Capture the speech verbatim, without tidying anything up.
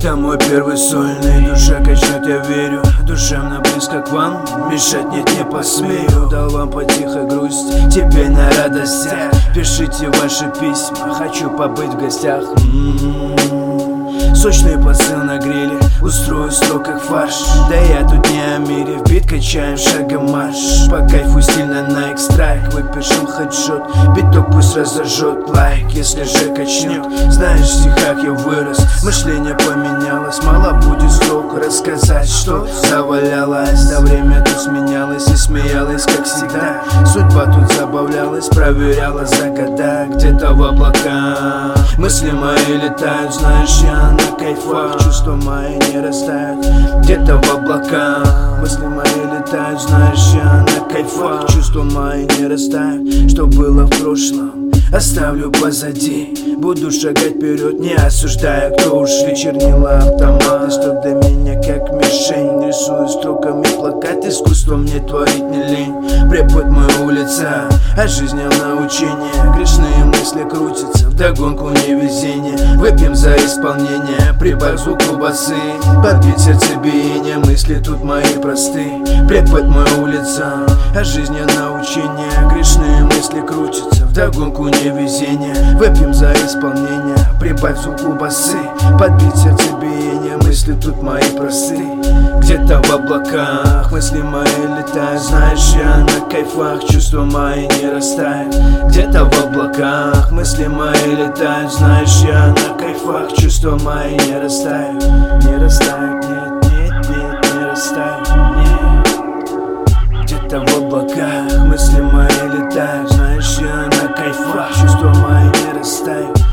Это мой первый сольный, душа качнет, я верю. Душевно близко к вам, мешать нет, не посмею. Дал вам по тихой грусти, теперь на радостях. Пишите ваши письма, хочу побыть в гостях. М-м-м. Сочный посыл на гриле, устрою строк как фарш. Да я тут не о мире, в бит качаем шагом марш. По кайфу стильно на экстрайк, выпишем хедшот. Биток пусть разожжет лайк, если же качнет. Знаешь, в стихах я вырос, мышление поменялось. Мало будет слов рассказать, что завалялось. Да время тут сменялось и смеялось, как всегда. Судьба тут забавлялась, проверяла за года. Где-то в облаках мысли мои летают, знаешь, я на кайфах, чувства мои не растают. Где-то в облаках мысли мои летают, знаешь, я на кайфах, чувства мои не растают. Что было в прошлом, оставлю позади. Буду шагать вперед, не осуждая, кто ушли. Чернила автоматы, что для меня как мишень. Рисую строками плакат, искусство мне творить не лень. Препод мой улица, а жизнь научение. Грешные мысли крутятся, вдогонку невезение. Выпьем за исполнение, прибавь звуку басы. Подбить сердцебиение, мысли тут мои просты. Препод мой улица, а жизнь научение. Грешные мысли крутятся, вдогонку невезение. Выпьем за исполнение, прибавь звуку басы. Подбить сердцебиение, мысли тут мои просты. Где-то в облаках мысли мои летают, знаешь, я на кайфах, чувства мои не растают. Где-то в облаках мысли мои летают, знаешь, я на кайфах, чувства мои не растают. Не растают, нет, нет, нет, не растают, нет. Где-то в облаках мысли мои летают, знаешь, я на кайфах, чувства мои не растают.